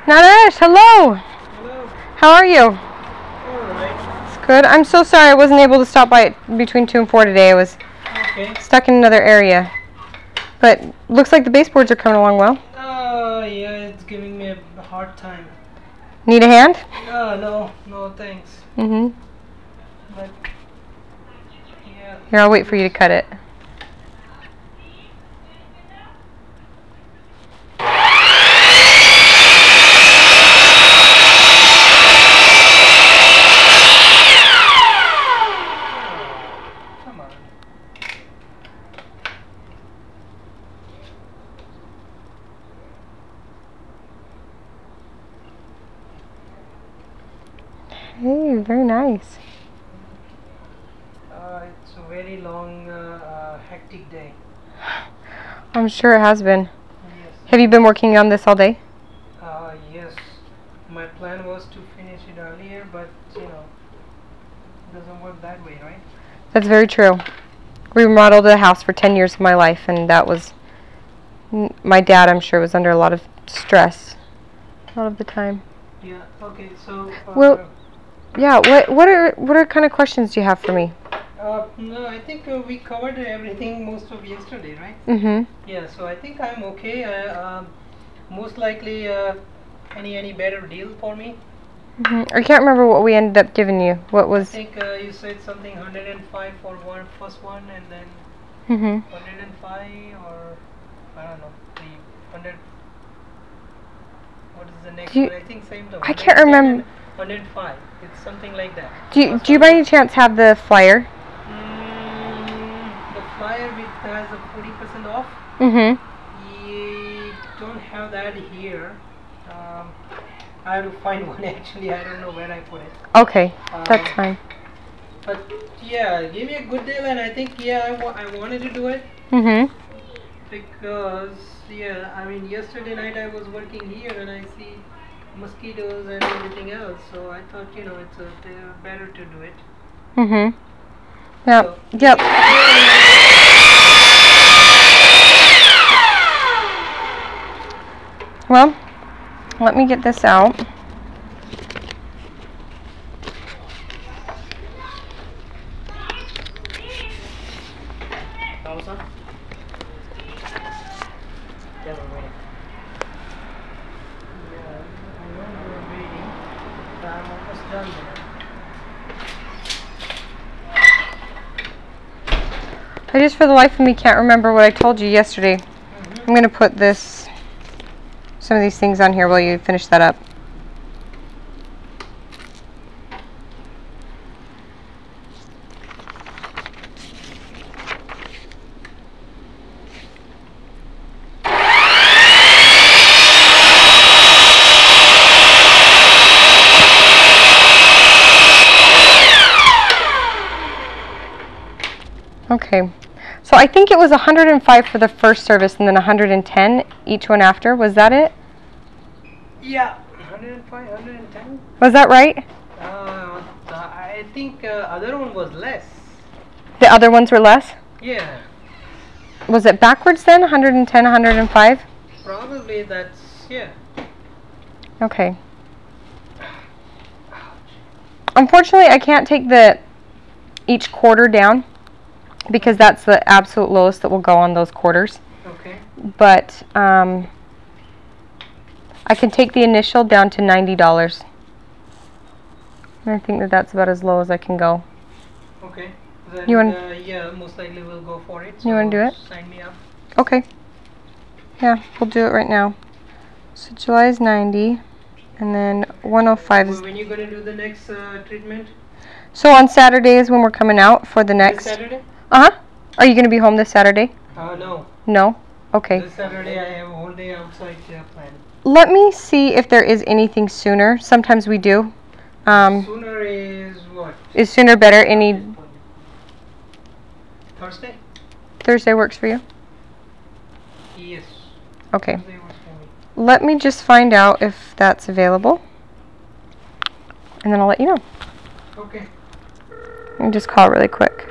Naresh, hello. Hello. How are you? Alright. It's good. I'm so sorry I wasn't able to stop by between 2 and 4 today. I was Okay. stuck in another area. But looks like the baseboards are coming along well. Yeah, it's giving me a hard time. Need a hand? No, thanks. Mm-hmm. But, yeah. Here, I'll wait for you to cut it. Come on. Hey, very nice. It's a very long, hectic day. I'm sure it has been. Yes. Have you been working on this all day? Yes. My plan was to finish it earlier, but, it doesn't work that way, right? That's very true. We remodeled a house for 10 years of my life, and that was... My dad, I'm sure, was under a lot of stress a lot of the time. Yeah, okay, so... Well, yeah, what are kind of questions do you have for me? No, I think we covered everything most of yesterday, right? Mm-hmm. Yeah, so I think I'm okay. Most likely, any better deal for me? I can't remember what we ended up giving you. What I was... think you said something 105 for first one, and then Mm-hmm. 105, or I don't know, 300. What is the next Do you- one? I think same though. I can't remember. 105. It's something like that. Do you by any chance have the flyer? The flyer which has a 40% off. Mm-hmm. We don't have that here. I have to find one actually. I don't know where I put it. Okay, that's fine. But yeah, give me a good deal, and I think I wanted to do it Mm-hmm. because I mean yesterday night I was working here and I see mosquitoes and everything else, so I thought it's better to do it. Mm-hmm. Yep. So, Yep. Well, let me get this out. Yeah, we're waiting. Yeah, I know we're waiting, but I'm almost done there. I just for the life of me can't remember what I told you yesterday. Mm-hmm. I'm gonna put some of these things on here while you finish that up. Okay, so I think it was 105 for the first service and then 110 each one after. Was that it? Yeah, 105, 110. Was that right? I think other one was less. The other ones were less? Yeah, Was it backwards then? 110, 105? probably that's Okay. Unfortunately, I can't take each quarter down because that's the absolute lowest that will go on those quarters. Okay. But I can take the initial down to $90. And I think that's about as low as I can go. Okay. Then, You want- yeah, most likely we'll go for it. You wanna so do it? Sign me up. Okay. Yeah, we'll do it right now. So July is 90, and then 105 is... When you gonna do the next treatment? So on Saturdays when we're coming out for the This next... Saturday? Uh-huh. Are you going to be home this Saturday? No. No? Okay. This Saturday I have a whole day outside plan. Let me see if there is anything sooner. Sometimes we do. Sooner is what? Is sooner better? Any Thursday? Thursday works for you? Yes. Okay. Thursday works for me. Let me just find out if that's available. And then I'll let you know. Okay. Let me just call really quick.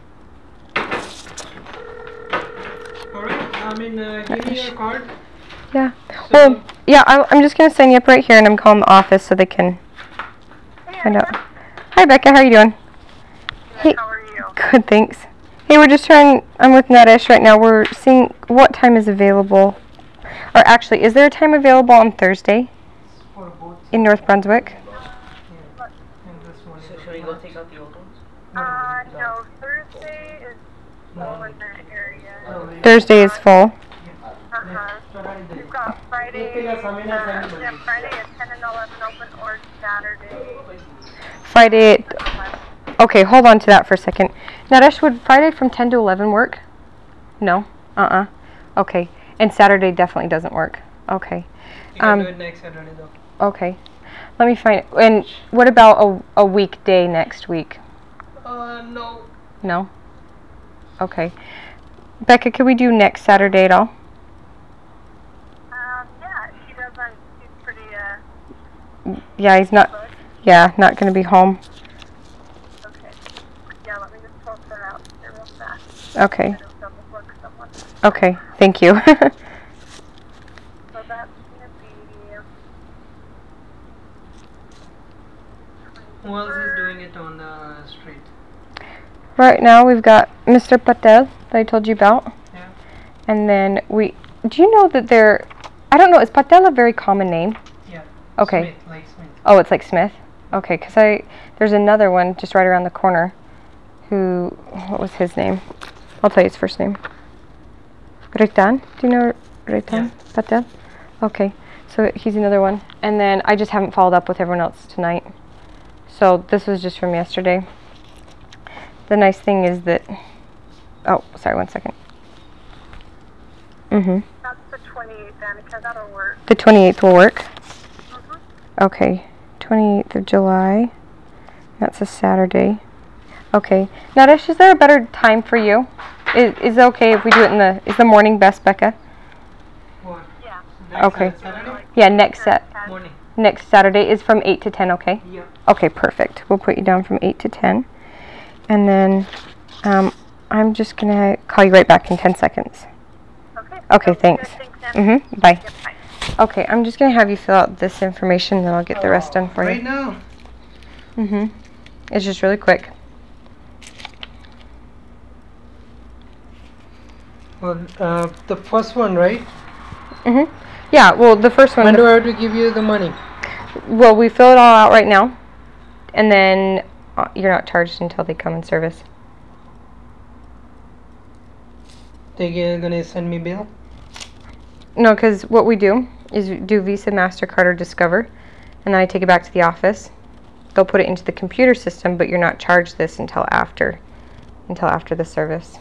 Alright, give me your card. Yeah. So, Well, yeah, I'm just going to sign you up right here, and I'm calling the office so they can find out. Hi, Becca. How are you doing? Hey. How are you? Good, thanks. Hey, we're just trying, I'm with Nadesh right now. We're seeing what time is available. Or actually, is there a time available on Thursday for both. in North Brunswick? Yeah. And this one. So should we go take out the old ones? No, Thursday is full in that area. Thursday is full. We've got Friday at 10 and 11 open, or Saturday. Friday at, okay, hold on to that for a second. Nadesh, would Friday from 10 to 11 work? No? Okay. And Saturday definitely doesn't work. Okay. You can do it next Saturday though. Okay. Let me find, and what about a weekday next week? No. No? Okay. Becca, could we do next Saturday at all? Yeah, he doesn't, he's pretty, Yeah, he's not, booked. yeah, not going to be home. Okay. Yeah, let me just pull that out here real fast. Okay. I don't double book someone. Okay, thank you. So that's gonna be... Who else is doing it on the street? Right now we've got Mr. Patel that I told you about. Yeah. And then do you know that I don't know, is Patel a very common name? Yeah. Okay. Smith, like Smith. Oh, it's like Smith? Okay, because there's another one just right around the corner what was his name? I'll tell you his first name. Raitan? Do you know Raitan? Yeah. Patel? Okay, so he's another one. And then I just haven't followed up with everyone else tonight. So this was just from yesterday. The nice thing is that, oh, sorry, 1 second. That's the 28th, Annika, that'll work. The 28th will work? Okay, 28th of July. That's a Saturday. Okay. Nadesh, is there a better time for you? Is it okay if we do it is the morning best, Becca? What? Yeah. Next Okay. Saturday? Yeah, next Morning. next Saturday is from 8 to 10, okay? Yeah. Okay, perfect. We'll put you down from 8 to 10. And then I'm just going to call you right back in 10 seconds. Okay, thanks. Bye. Yep, bye. Okay, I'm just going to have you fill out this information, then I'll get the rest done for Right you. now? It's just really quick. Well, the first one, right? Yeah, well, the first one, When do I have to give you the money? well, we fill it all out right now, and then you're not charged until they come in service. They're gonna send me bill? No, because what we do is we do Visa, MasterCard, or Discover, and then I take it back to the office. They'll put it into the computer system, but you're not charged this until after the service.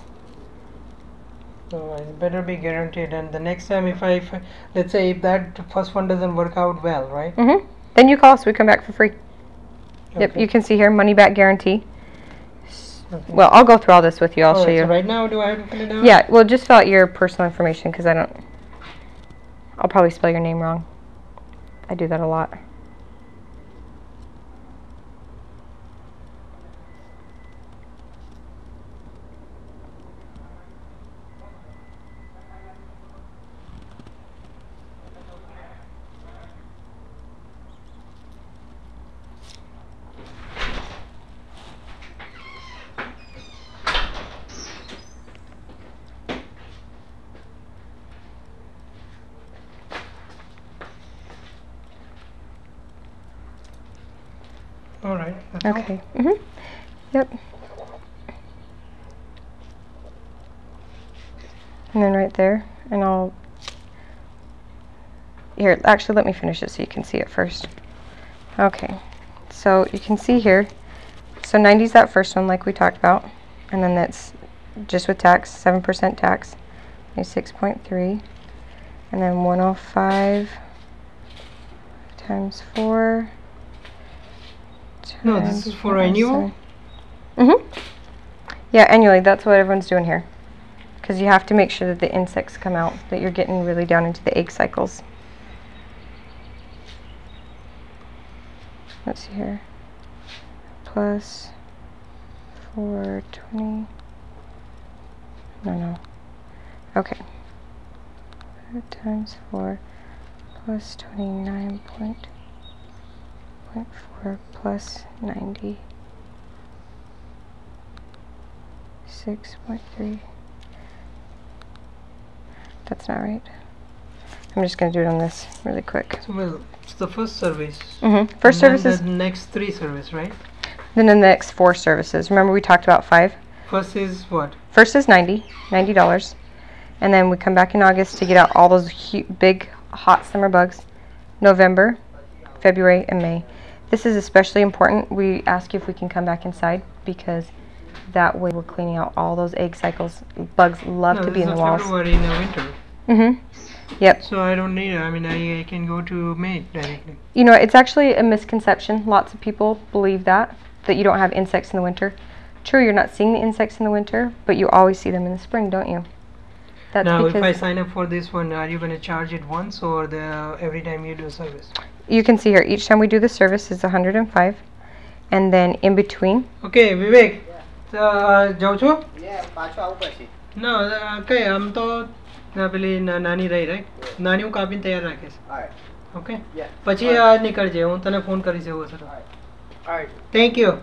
So it better be guaranteed. And the next time, if let's say if that first one doesn't work out well, right? Then you call us, we come back for free. Yep, Okay. you can see here, money back guarantee. Okay. Well, I'll go through all this with you. I'll show Alright, you. so right now, do I have to fill it out? Yeah, well, just fill out your personal information because I'll probably spell your name wrong. I do that a lot. Alright. That's all. Okay. Yep. And then right there, and here, actually let me finish it so you can see it first. Okay, so you can see here, so 90 is that first one like we talked about, and then that's just with tax, 7% tax, is 6.3, and then 105 times 4. No, this is for annual? Yeah, annually, that's what everyone's doing here. Because you have to make sure that the insects come out, that you're getting really down into the egg cycles. Let's see here. Plus 420. No. Okay. times 4 plus 29.4 plus 90. 6.3. That's not right. I'm just going to do it on this really quick. So well, it's the first service. First service is the next 3 service, right? then the next 4 services. Remember we talked about 5? First is what? First is $90, and then we come back in August to get out all those big hot summer bugs. November, February, and May. This is especially important. We ask you if we can come back inside because that way we're cleaning out all those egg cycles. Bugs love to be in the walls. February in the winter. Yep. So I don't need it. I mean, I can go to May directly. You know, it's actually a misconception. Lots of people believe that you don't have insects in the winter. True, you're not seeing the insects in the winter, but you always see them in the spring, don't you? That's now, because if I sign up for this one, are you going to charge it once or every time you do a service? you can see here, each time we do the service is 105, and then in between. Okay, Vivek. જાઉં છો? No, okay, આમ તો પેલી નાની રહી right? નાની હું કાપીને તૈયાર રાખીશ. Okay? પછી નીકળજે, હું તને ફોન કરીશ એવું હશે તો. Thank you.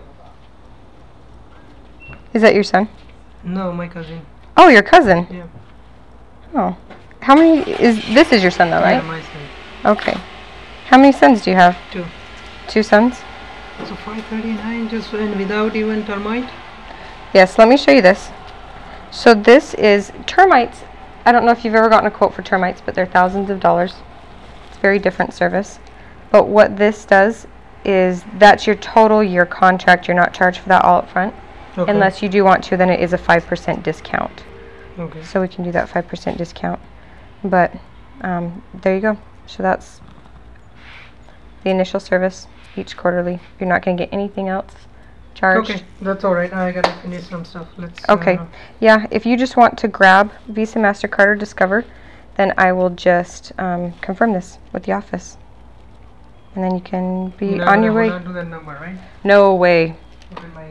Is that your son? No, my cousin. Oh, your cousin. Yeah. Oh, how many this is your son though, right? Yeah, my son. Okay. How many sons do you have? 2. 2 sons? So 539 just and without even termite? Yes, let me show you this. So this is termites. I don't know if you've ever gotten a quote for termites, but they're thousands of dollars. It's a very different service. But what this does is that's your total year contract. You're not charged for that all up front. Okay. Unless you do want to, then it is a 5% discount. Okay. So we can do that 5% discount. But there you go. So that's the initial service each quarterly. You're not going to get anything else charged. Okay, that's all right. I gotta finish some stuff. Let's. Okay. Yeah, if you just want to grab Visa, MasterCard, or Discover, then I will just confirm this with the office. And then you can be on your way. Not do that number, right? No way. Put in my.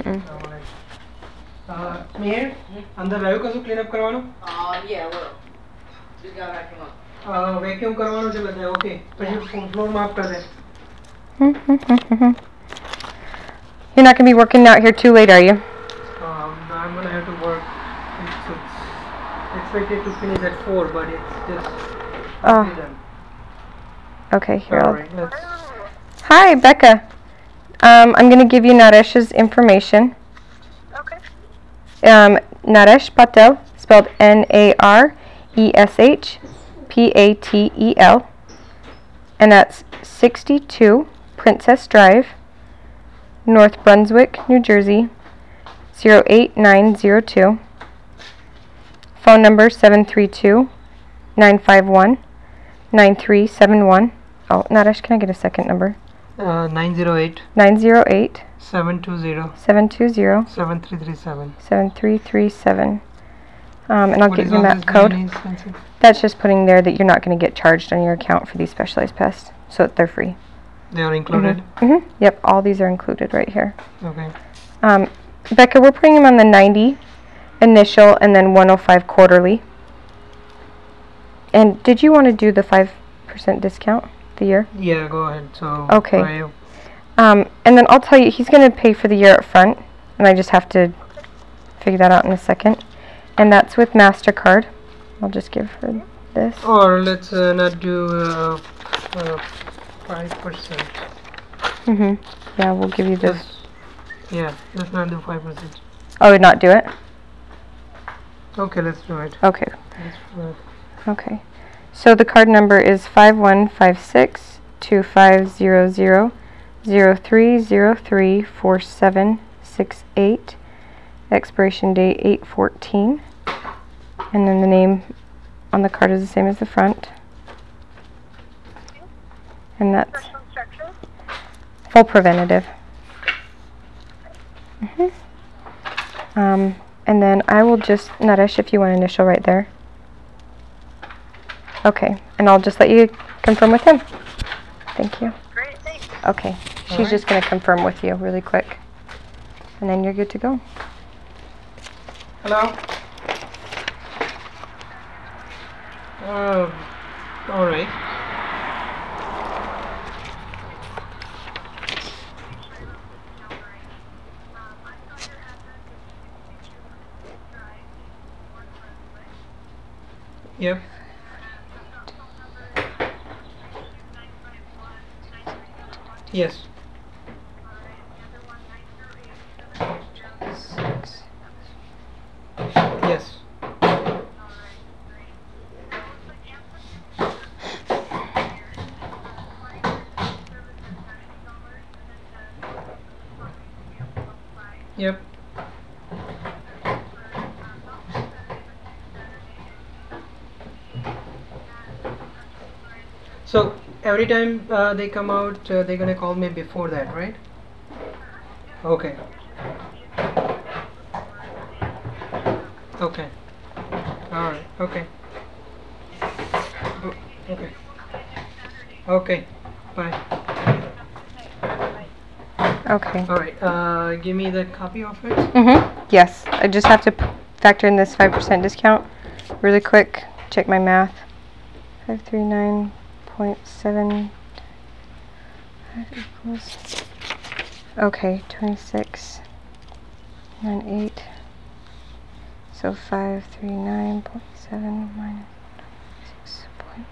Smear, अंदर रहो कसो clean up करवानो? Yeah, well. Just got back from Vacuum करवानो जो बताया, okay. પછી floor माफ कर दे. You're not going to be working out here too late, are you? I'm gonna have to work. It's expected to finish at 4, but it's just. Oh. Done. Okay, here. All right, let's. Hi, Becca. I'm going to give you Naresh's information. Okay. Naresh Patel, spelled Nareshpatel, and that's 62 Princess Drive, North Brunswick, New Jersey, 08902. Phone number 732-951-9371. Oh, Naresh, can I get a second number? 908 908 720 720 7337. 7337. And I'll What give is you all that this code. money expensive? That's just putting there that you're not going to get charged on your account for these specialized pests, so that they're free. They are included. Yep, all these are included right here. Okay. Becca, we're putting them on the 90 initial and then 105 quarterly. And did you want to do the 5% discount the year? Yeah, go ahead. So. Okay. I- And then I'll tell you, he's going to pay for the year up front, and I just have to figure that out in a second. And that's with MasterCard. I'll just give her this. Or let's not do 5%. Yeah, we'll give you this. Yeah, let's not do 5%. Oh, would not do it? Okay, let's do it. Okay. Let's do it. Okay. So the card number is 5156-2500-0303-4768. Expiration date 8/14. And then the name on the card is the same as the front. And that's Special instructions. full preventative. And then I will just, Naresh, if you want initial right there. Okay, and I'll just let you confirm with him. Thank you. Great, thanks. Okay, she's just going to confirm with you really quick. And then you're good to go. Hello? All right. Yep. Yes. Yes. Yep. So every time they come out, they're gonna call me before that, right? Okay. Okay. All right. Okay. Okay. Okay. Bye. Okay. All right. Give me the copy of it. Yes. I just have to factor in this 5% discount really quick. Check my math. 539.7 equals. Okay, 26.98. So 539.7 minus 6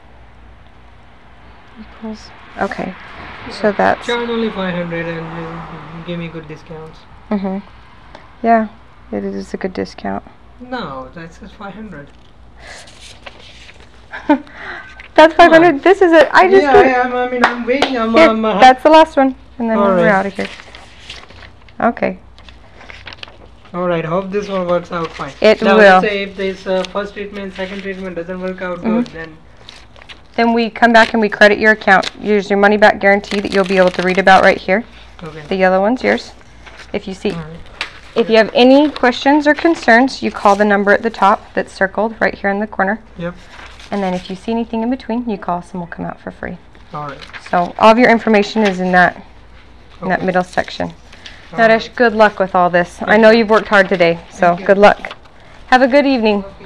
equals. Okay. So that's. Charge only 500 and give me good discounts. Yeah, it is a good discount. No, that says 500. That's 500. This is it. I just. Yeah, I mean, I'm waiting. Here, that's the last one, and then we're out of here. Okay. All right. Hope this one works out fine. It now, will. Let's say if this first treatment, second treatment doesn't work out good, then we come back and we credit your account. Use your money back guarantee that you'll be able to read about right here. Okay. The yellow one's yours. If you see. If you have any questions or concerns, you call the number at the top that's circled right here in the corner. Yep. And then if you see anything in between, you call us and we'll come out for free. All right. So all of your information is in that middle section. Naresh, good luck with all this. I know you've worked hard today, so good luck. Have a good evening.